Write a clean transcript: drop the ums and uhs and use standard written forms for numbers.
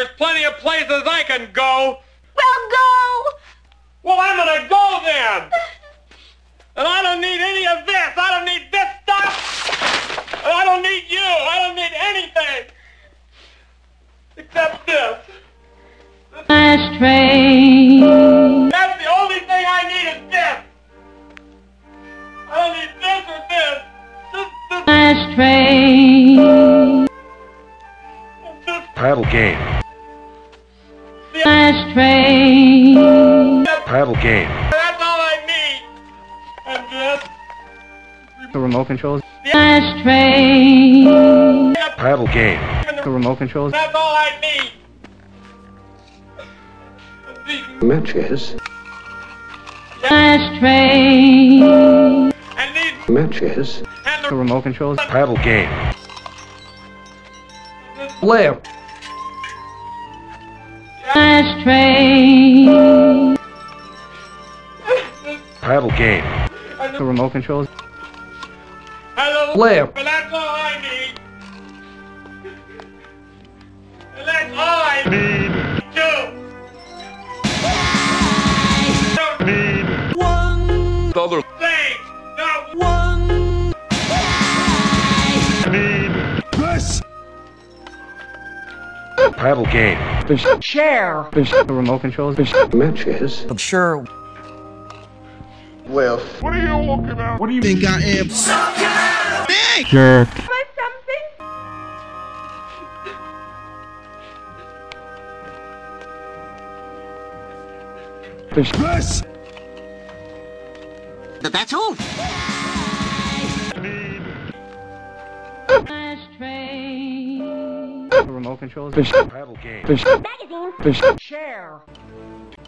There's plenty of places I can go. Well, go! Well, I'm gonna go then. And I don't need any of this. I don't need this stuff. And I don't need you. I don't need anything. Except this. Ashtray. That's the only thing I need is this. I don't need this or this. This. Ashtray. Paddle game. Ashtray. Paddle game. That's all I need. And this. The remote controls. Ashtray. Paddle game. The remote controls. That's all I need. Matches. Ashtray. And these. Matches. And The the. remote controls. Paddle game. Lamp. Ashtray. Paddle game. The remote controls. Hello. Lamp. But that's all I need. And that's all I need. Two. Don't need The other. thing. No. Need. Paddle game. Share. The remote controls. Matches. Sure. Well. What are you looking at? What do you think I am? Jerk. For something? Yes! That's all. Ashtray. The remote controls. Paddle game. Magazine. Share.